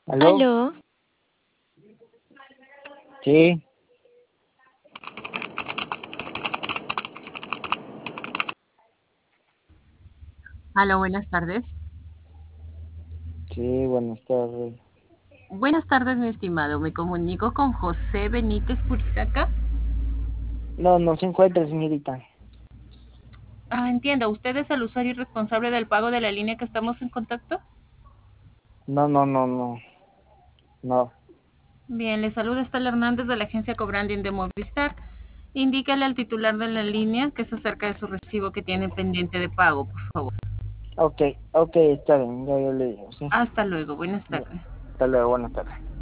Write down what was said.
¿Aló? Aló, Sí, Aló, buenas tardes. sí, buenas tardes. Buenas tardes, mi estimado. Me comunico con José Benítez Purizaca. No, no se encuentra, señorita. Entiendo. ¿Usted es el usuario y responsable del pago de la línea que estamos en contacto? No, no, no, no, no. Bien, le saluda Estela Hernández de la agencia Cobranding de Movistar. Indícale al titular de la línea que es acerca de su recibo que tiene pendiente de pago, por favor. Ok, ok, está bien, ya yo le digo, sí. Hasta luego. Buenas Ya. tardes. Hasta luego, buenas tardes.